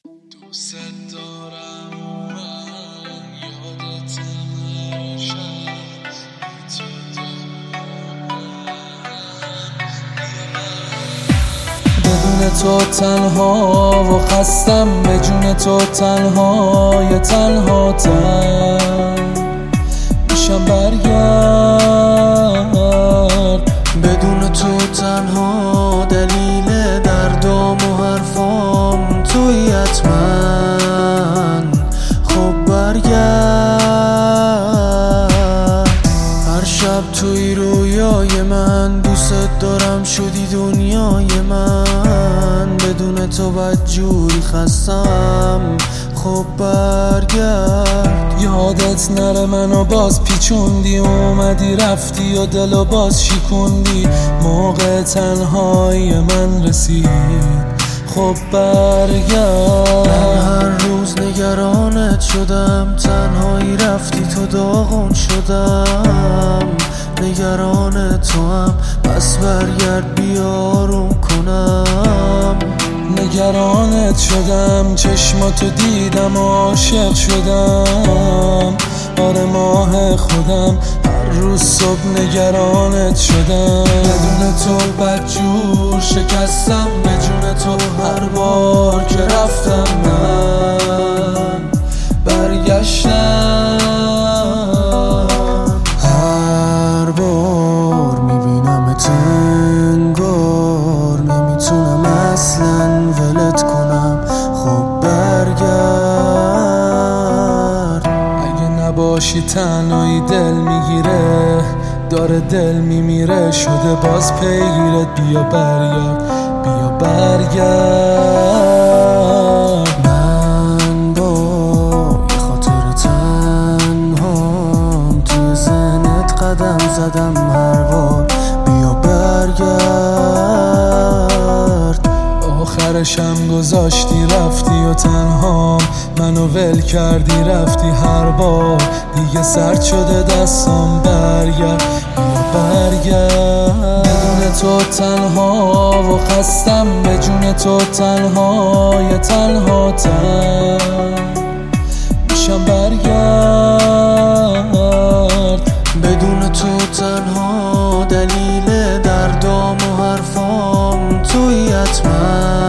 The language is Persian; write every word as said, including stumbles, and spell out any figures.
دوست دارم من یادتم هر شب تو دارم. بدون تو تنها و خستم، به جون تو تنها یا تنها تن میشم برگرد. بدون تو تنها دلیل دردام و حرفام توی حتما، خب برگرد. هر شب توی رویای من دوست دارم شدی دنیای من. بدون تو بدجوری خستم، خب برگرد. یادت نره منو باز پیچوندی، اومدی رفتی و دلو باز شکوندی. موقع تنهایی من رسید، خب برگرد. من هر روز نگرانت شدم، تنهایی رفتی تو داغون شدم. نگران تو هم پس برگرد بیارون کنم. نگرانت شدم، چشماتو دیدم و عاشق شدم. آره ماه خودم هر روز صبح نگرانت شدم. بدون تو بدجور شکستم، به جون تو هر بار که رفتم من برگشتم. هر بار میبینمت انگار نمیتونم اصلا ولت کنم، خب برگرد. اگه نباشی تنهایی دل میگیره، داره دل میمیره شده باز پیگیرت. بیا برگرد، بیا برگرد. من با یه خاطر تنهام توی ذهنت قدم زدم هر بار. بیا برگرد. آخرشم گذاشتی رفتی و تنهام منو ول کردی رفتی هر بار. دیگه سرد شده دستام، برگرد، بیا برگرد. بدون تو تنها و خستم، به جون تو تنها یا تنها تن میشم برگرد. بدون تو تنها دلیل دردام و حرفام توی حتما،